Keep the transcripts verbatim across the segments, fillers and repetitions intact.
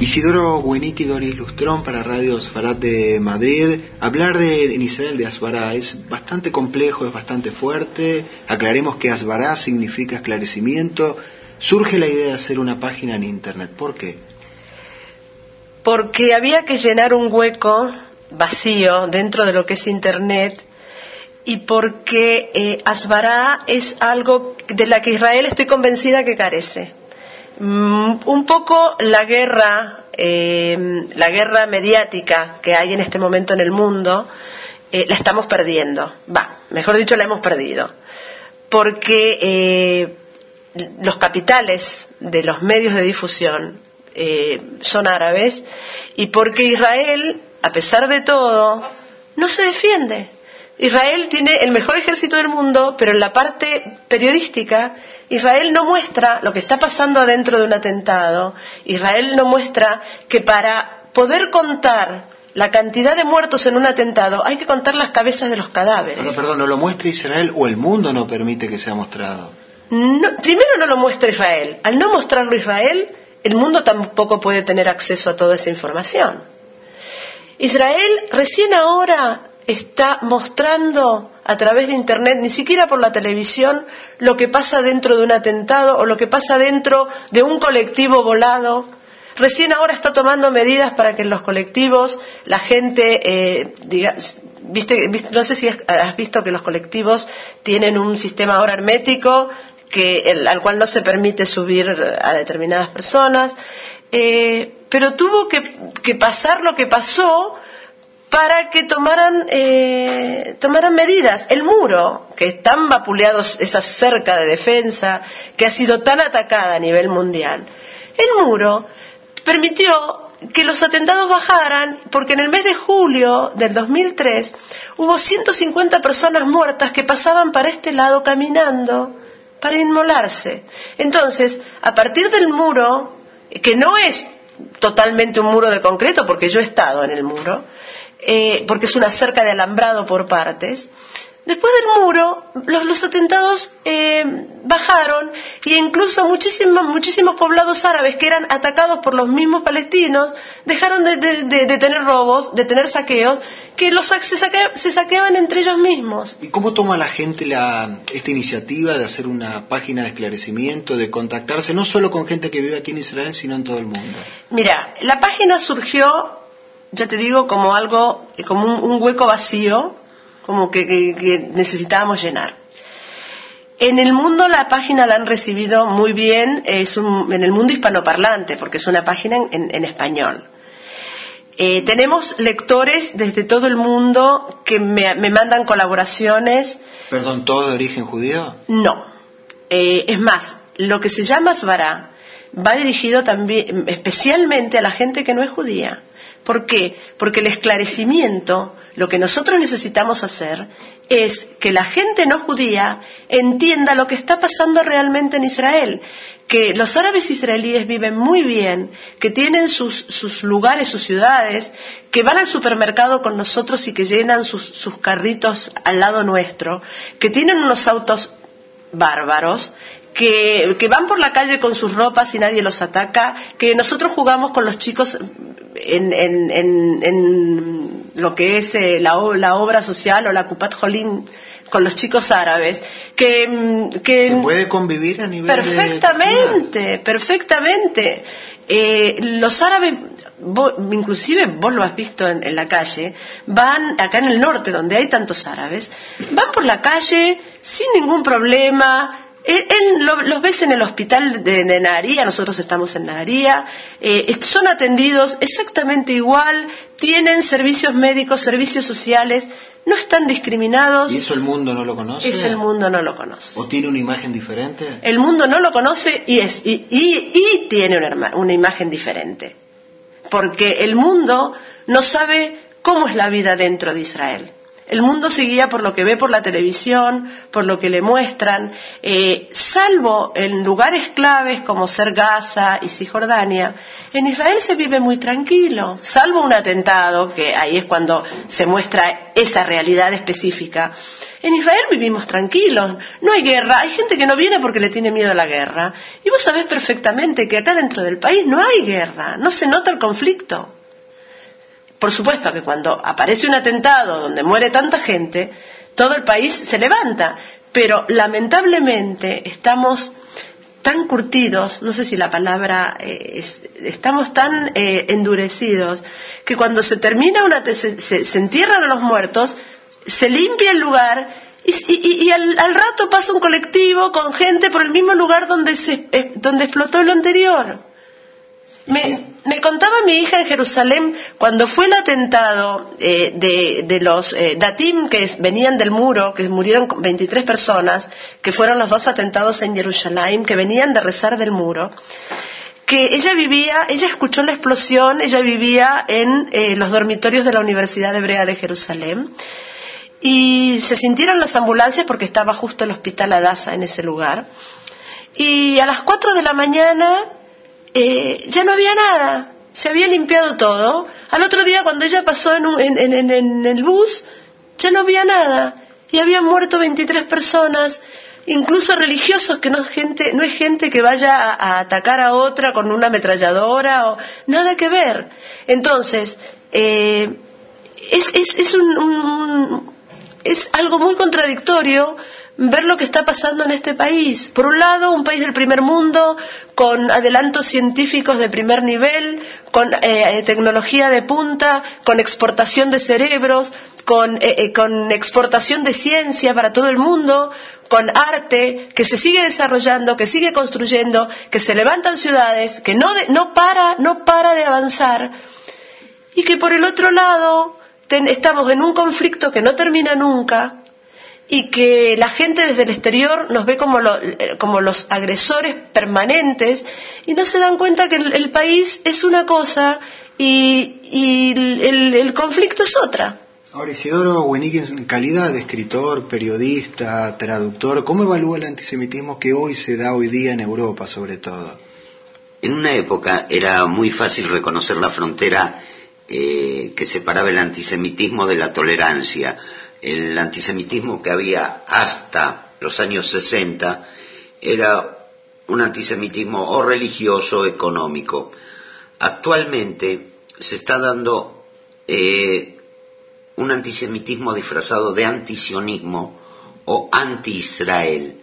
Isidoro Bueniti, Doris Lustrón para Radio Sefarat de Madrid. Hablar de en Israel de Asbará es bastante complejo, es bastante fuerte. Aclaremos que Asbará significa esclarecimiento. Surge la idea de hacer una página en Internet. ¿Por qué? Porque había que llenar un hueco vacío dentro de lo que es Internet y porque eh, Asbará es algo de la que Israel estoy convencida que carece. Mm, un poco la guerra, eh, la guerra mediática que hay en este momento en el mundo, eh, la estamos perdiendo. Va, mejor dicho, la hemos perdido. Porque eh, los capitales de los medios de difusión eh, son árabes y porque Israel, a pesar de todo, no se defiende. Israel tiene el mejor ejército del mundo, pero en la parte periodística Israel no muestra lo que está pasando adentro de un atentado. Israel no muestra que para poder contar la cantidad de muertos en un atentado hay que contar las cabezas de los cadáveres. Pero, perdón, ¿no lo muestra Israel o el mundo no permite que sea mostrado? No, primero no lo muestra Israel. Al no mostrarlo Israel, el mundo tampoco puede tener acceso a toda esa información. Israel recién ahora está mostrando a través de Internet, ni siquiera por la televisión, lo que pasa dentro de un atentado o lo que pasa dentro de un colectivo volado. Recién ahora está tomando medidas para que en los colectivos la gente, eh, diga, viste, viste, no sé si has visto que los colectivos tienen un sistema ahora hermético que el, al cual no se permite subir a determinadas personas, eh, pero tuvo que, que pasar lo que pasó para que tomaran eh, tomaran medidas. El muro, que es tan vapuleado, esa cerca de defensa, que ha sido tan atacada a nivel mundial, el muro permitió que los atentados bajaran, porque en el mes de julio del dos mil tres hubo ciento cincuenta personas muertas que pasaban para este lado caminando para inmolarse. Entonces, a partir del muro, que no es totalmente un muro de concreto, porque yo he estado en el muro, Eh, porque es una cerca de alambrado por partes. Después del muro, los, los atentados eh, bajaron e incluso muchísimos, muchísimos poblados árabes que eran atacados por los mismos palestinos dejaron de, de, de, de tener robos, de tener saqueos, que los se, saque, se saqueaban entre ellos mismos. ¿Y cómo toma la gente la, esta iniciativa de hacer una página de esclarecimiento, de contactarse no solo con gente que vive aquí en Israel, sino en todo el mundo? Mira, la página surgió, ya te digo, como algo, como un, un hueco vacío, como que, que, que necesitábamos llenar. En el mundo la página la han recibido muy bien, es un, en el mundo hispanoparlante, porque es una página en, en, en español. Eh, tenemos lectores desde todo el mundo que me, me mandan colaboraciones. ¿Perdón, todo de origen judío? No. Eh, es más, lo que se llama Asbará va dirigido también, especialmente a la gente que no es judía. ¿Por qué? Porque el esclarecimiento, lo que nosotros necesitamos hacer es que la gente no judía entienda lo que está pasando realmente en Israel, que los árabes israelíes viven muy bien, que tienen sus, sus lugares, sus ciudades, que van al supermercado con nosotros y que llenan sus, sus carritos al lado nuestro, que tienen unos autos bárbaros, que, que van por la calle con sus ropas y nadie los ataca, que nosotros jugamos con los chicos en, en, en, en lo que es eh, la, la obra social o la Kupat Jolim con los chicos árabes, que, que ¿se puede convivir a nivel perfectamente, de... perfectamente. Eh, los árabes, vos, inclusive vos lo has visto en, en la calle, van acá en el norte donde hay tantos árabes, van por la calle sin ningún problema. Él, él lo, los ves en el hospital de, de Naharía, nosotros estamos en Naharía, eh, son atendidos exactamente igual, tienen servicios médicos, servicios sociales, no están discriminados. ¿Y eso el mundo no lo conoce? Eso el mundo no lo conoce. ¿O tiene una imagen diferente? El mundo no lo conoce y, es, y, y, y tiene una, una imagen diferente. Porque el mundo no sabe cómo es la vida dentro de Israel. El mundo se guía por lo que ve por la televisión, por lo que le muestran, eh, salvo en lugares claves como ser Gaza y Cisjordania. En Israel se vive muy tranquilo, salvo un atentado, que ahí es cuando se muestra esa realidad específica. En Israel vivimos tranquilos, no hay guerra, hay gente que no viene porque le tiene miedo a la guerra. Y vos sabés perfectamente que acá dentro del país no hay guerra, no se nota el conflicto. Por supuesto que cuando aparece un atentado donde muere tanta gente, todo el país se levanta, pero lamentablemente estamos tan curtidos, no sé si la palabra eh, es, estamos tan eh, endurecidos, que cuando se termina una, se, se, se entierran a los muertos, se limpia el lugar y, y, y al, al rato pasa un colectivo con gente por el mismo lugar donde, se, eh, donde explotó lo anterior. Me, me contaba mi hija en Jerusalén cuando fue el atentado eh, de, de los eh, Datim que es, venían del muro, que murieron veintitrés personas, que fueron los dos atentados en Jerusalén, que venían de rezar del muro, que ella vivía, ella escuchó la explosión, ella vivía en eh, los dormitorios de la Universidad Hebrea de Jerusalén, y se sintieron las ambulancias porque estaba justo el hospital Hadassah en ese lugar, y a las cuatro de la mañana Eh, ya no había nada, se había limpiado todo. Al otro día cuando ella pasó en, un, en, en, en el bus, ya no había nada y habían muerto veintitrés personas, incluso religiosos, que no, gente, no es gente que vaya a, a atacar a otra con una ametralladora o nada que ver. Entonces eh, es, es, es, un, un, es algo muy contradictorio ver lo que está pasando en este país. Por un lado, un país del primer mundo, con adelantos científicos de primer nivel, con eh, tecnología de punta, con exportación de cerebros, con, eh, eh, con exportación de ciencia para todo el mundo, con arte que se sigue desarrollando, que sigue construyendo, que se levantan ciudades, que no, de, no para, no para de avanzar, y que por el otro lado ten, estamos en un conflicto que no termina nunca, y que la gente desde el exterior nos ve como, lo, como los agresores permanentes y no se dan cuenta que el, el país es una cosa y, y el, el conflicto es otra. Ahora, Isidoro Wenique, en calidad de escritor, periodista, traductor, ¿cómo evalúa el antisemitismo que hoy se da hoy día en Europa, sobre todo? En una época era muy fácil reconocer la frontera eh, que separaba el antisemitismo de la tolerancia. El antisemitismo que había hasta los años sesenta era un antisemitismo o religioso o económico. Actualmente se está dando eh, un antisemitismo disfrazado de antisionismo o anti-Israel.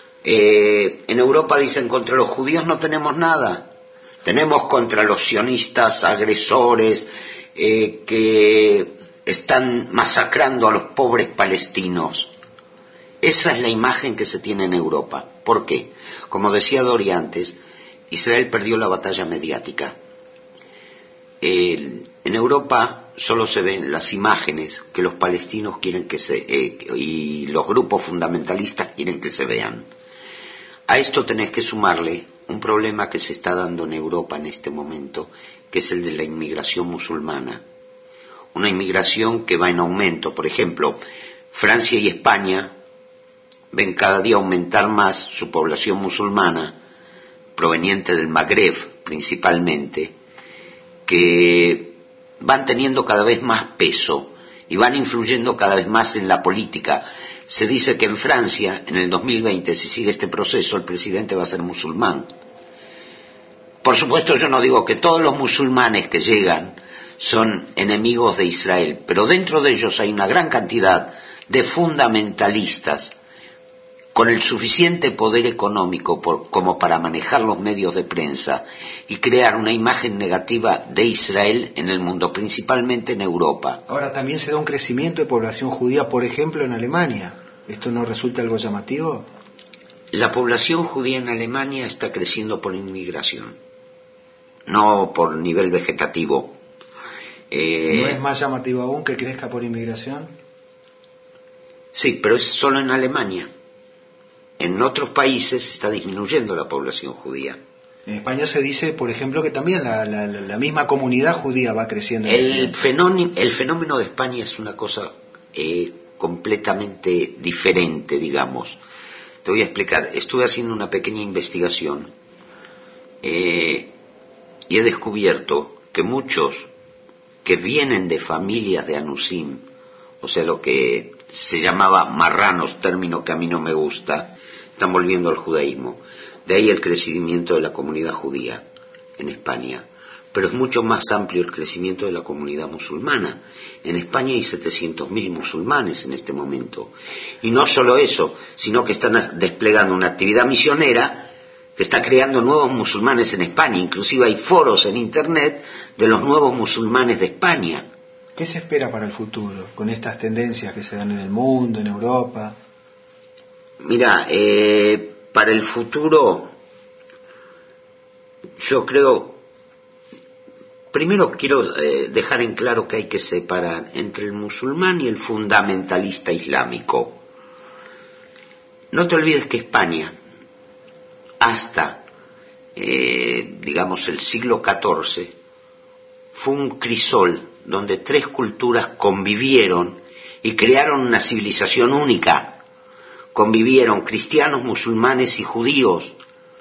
Eh, en Europa dicen contra los judíos no tenemos nada, tenemos contra los sionistas agresores eh, que están masacrando a los pobres palestinos. Esa es la imagen que se tiene en Europa. ¿Por qué? Como decía Dori antes, Israel perdió la batalla mediática. Eh, en Europa solo se ven las imágenes que los palestinos quieren que se eh, y los grupos fundamentalistas quieren que se vean. A esto tenés que sumarle un problema que se está dando en Europa en este momento, que es el de la inmigración musulmana. Una inmigración que va en aumento. Por ejemplo, Francia y España ven cada día aumentar más su población musulmana, proveniente del Magreb principalmente, que van teniendo cada vez más peso y van influyendo cada vez más en la política. Se dice que en Francia, en el dos mil veinte, si sigue este proceso, el presidente va a ser musulmán. Por supuesto, yo no digo que todos los musulmanes que llegan son enemigos de Israel, pero dentro de ellos hay una gran cantidad de fundamentalistas con el suficiente poder económico por, como para manejar los medios de prensa y crear una imagen negativa de Israel en el mundo, principalmente en Europa. Ahora también se da un crecimiento de población judía, por ejemplo, en Alemania. ¿Esto no resulta algo llamativo? La población judía en Alemania está creciendo por inmigración, no por nivel vegetativo. Eh, ¿No es más llamativo aún que crezca por inmigración? Sí, pero es solo en Alemania. En otros países está disminuyendo la población judía. En España se dice, por ejemplo, que también la, la, la misma comunidad judía va creciendo. El fenómeno, el fenómeno de España es una cosa eh, completamente diferente, digamos. Te voy a explicar. Estuve haciendo una pequeña investigación eh, y he descubierto que muchos que vienen de familias de Anusim, o sea, lo que se llamaba marranos, término que a mí no me gusta, están volviendo al judaísmo. De ahí el crecimiento de la comunidad judía en España. Pero es mucho más amplio el crecimiento de la comunidad musulmana. En España hay setecientos mil musulmanes en este momento. Y no solo eso, sino que están desplegando una actividad misionera que está creando nuevos musulmanes en España. Inclusive hay foros en Internet de los nuevos musulmanes de España. ¿Qué se espera para el futuro con estas tendencias que se dan en el mundo, en Europa? Mira, eh, para el futuro, yo creo... Primero quiero eh, dejar en claro que hay que separar entre el musulmán y el fundamentalista islámico. No te olvides que España, hasta, eh, digamos, el siglo catorce, fue un crisol donde tres culturas convivieron y crearon una civilización única. Convivieron cristianos, musulmanes y judíos.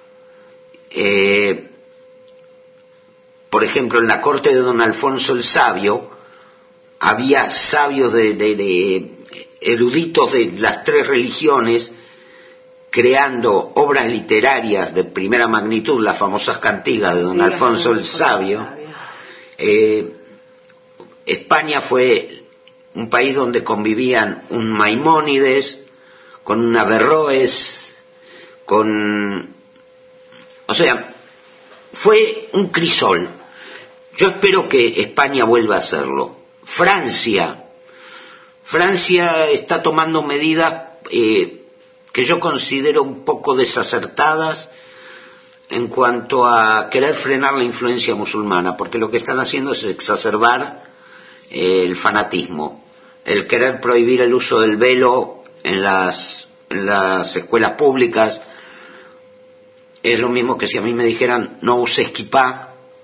Eh, Por ejemplo, en la corte de don Alfonso el Sabio, había sabios de, de, de eruditos de las tres religiones creando obras literarias de primera magnitud, las famosas cantigas de don Alfonso el Sabio. Eh, España fue un país donde convivían un Maimónides, con un Averroes, con... O sea, fue un crisol. Yo espero que España vuelva a hacerlo. Francia. Francia está tomando medidas eh, que yo considero un poco desacertadas en cuanto a querer frenar la influencia musulmana, porque lo que están haciendo es exacerbar eh, el fanatismo, el querer prohibir el uso del velo en las, en las escuelas públicas. Es lo mismo que si a mí me dijeran no uses kipá.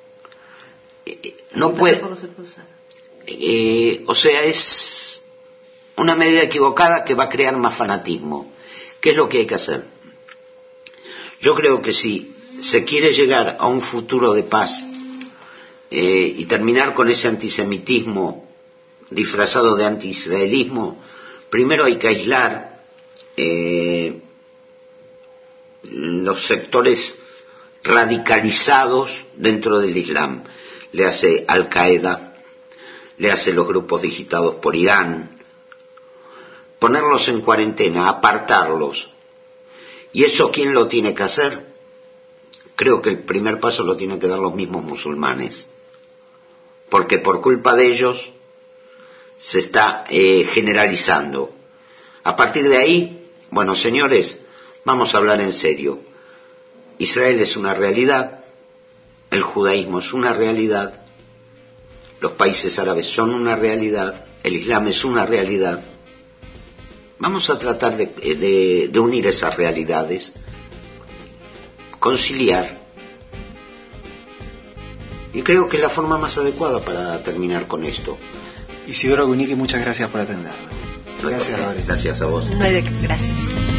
No puede. Eh, o sea, es una medida equivocada que va a crear más fanatismo. ¿Qué es lo que hay que hacer? Yo creo que si se quiere llegar a un futuro de paz eh, y terminar con ese antisemitismo disfrazado de antiisraelismo, primero hay que aislar eh, los sectores radicalizados dentro del Islam. Le hace Al-Qaeda, le hace los grupos digitados por Irán, ponerlos en cuarentena, apartarlos. ¿Y eso quién lo tiene que hacer? Creo que el primer paso lo tienen que dar los mismos musulmanes, porque por culpa de ellos se está eh, generalizando. A partir de ahí, bueno, señores, vamos a hablar en serio. Israel es una realidad, el judaísmo es una realidad, los países árabes son una realidad, el Islam es una realidad. Vamos a tratar de, de, de unir esas realidades, conciliar, y creo que es la forma más adecuada para terminar con esto. Isidoro Gunique, muchas gracias por atendernos. Gracias, gracias a vos. No hay de qué, gracias.